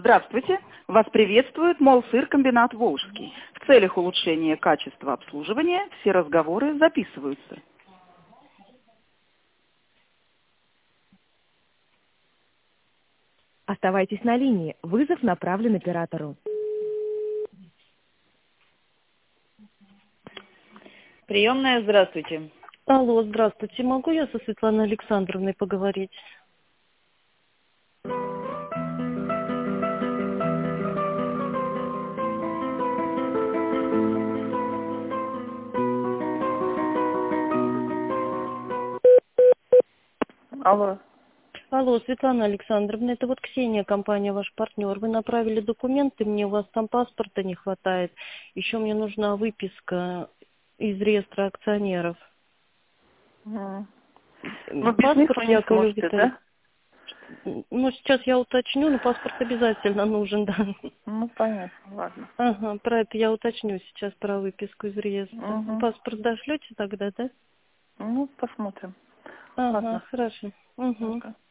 Здравствуйте! Вас приветствует Молсыркомбинат Волжский. В целях улучшения качества обслуживания все разговоры записываются. Оставайтесь на линии. Вызов направлен оператору. Приемная, здравствуйте. Алло, здравствуйте. Могу я со Светланой Александровной поговорить? Алло. Алло, Светлана Александровна, это вот Ксения, компания ваш партнер. Вы направили документы, мне у вас там паспорта не хватает. Еще мне нужна выписка из реестра акционеров. Ну, Паспорт не Яковлев сможете, Виталий. да? Ну, сейчас я уточню, но паспорт обязательно нужен, да. Ну, понятно, ладно. Ага, про это я уточню сейчас, про выписку из реестра. Угу. Паспорт дошлете тогда, да? Ну, посмотрим. Ага, Ладно. хорошо. Угу. Ага.